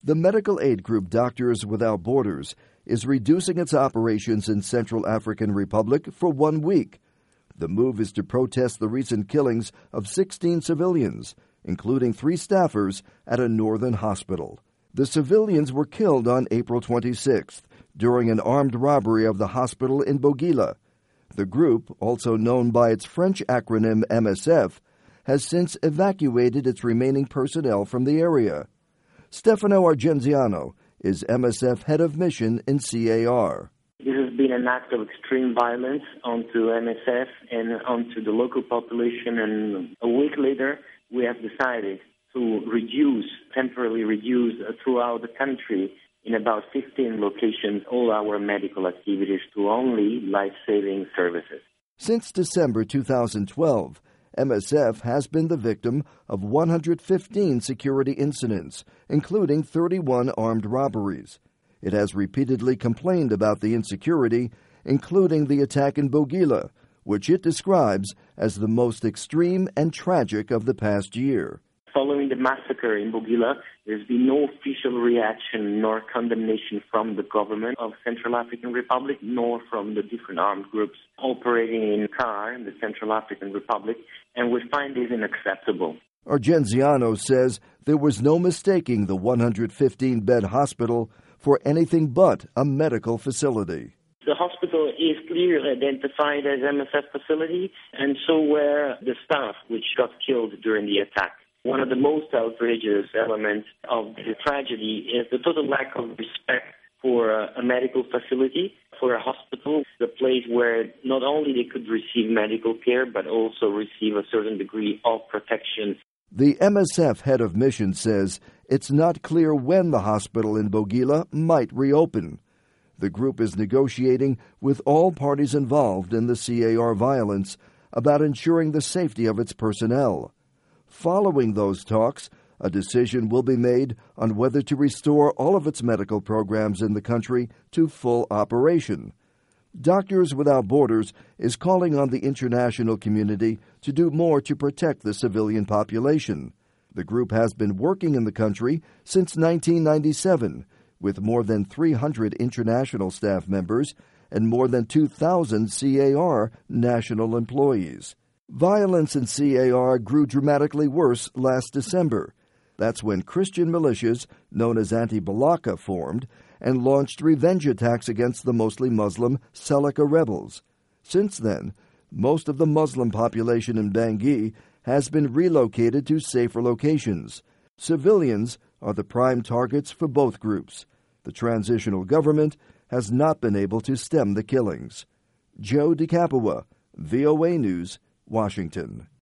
The medical aid group Doctors Without Borders is reducing its operations in Central African Republic for 1 week. The move is to protest the recent killings of 16 civilians, including 3 staffers at a northern hospital. The civilians were killed on April 26th during an armed robbery of the hospital in Bogila. The group, also known by its French acronym MSF, has since evacuated its remaining personnel from the area. Stefano Argenziano is MSF head of mission in CAR. This has been an act of extreme violence onto MSF and onto the local population, and a week later we have decided to temporarily reduce throughout the country in about 15 locations all our medical activities to only life-saving services. Since December 2012, MSF has been the victim of 115 security incidents, including 31 armed robberies. It has repeatedly complained about the insecurity, including the attack in Bogila, which it describes as the most extreme and tragic of the past year. Following the massacre in Bogila, there's been no official reaction nor condemnation from the government of Central African Republic, nor from the different armed groups operating in CAR, the Central African Republic, and we find this unacceptable. Argenziano says there was no mistaking the 115-bed hospital for anything but a medical facility. The hospital is clearly identified as MSF facility, and so were the staff which got killed during the attack. One of the most outrageous elements of the tragedy is the total lack of respect for a medical facility, for a hospital, the place where not only they could receive medical care, but also receive a certain degree of protection. The MSF head of mission says it's not clear when the hospital in Bogila might reopen. The group is negotiating with all parties involved in the CAR violence about ensuring the safety of its personnel. Following those talks, a decision will be made on whether to restore all of its medical programs in the country to full operation. Doctors Without Borders is calling on the international community to do more to protect the civilian population. The group has been working in the country since 1997, with more than 300 international staff members and more than 2,000 CAR national employees. Violence in CAR grew dramatically worse last December. That's when Christian militias, known as Anti-Balaka, formed and launched revenge attacks against the mostly Muslim Seleka rebels. Since then, most of the Muslim population in Bangui has been relocated to safer locations. Civilians are the prime targets for both groups. The transitional government has not been able to stem the killings. Joe DeCapua, VOA News, Washington.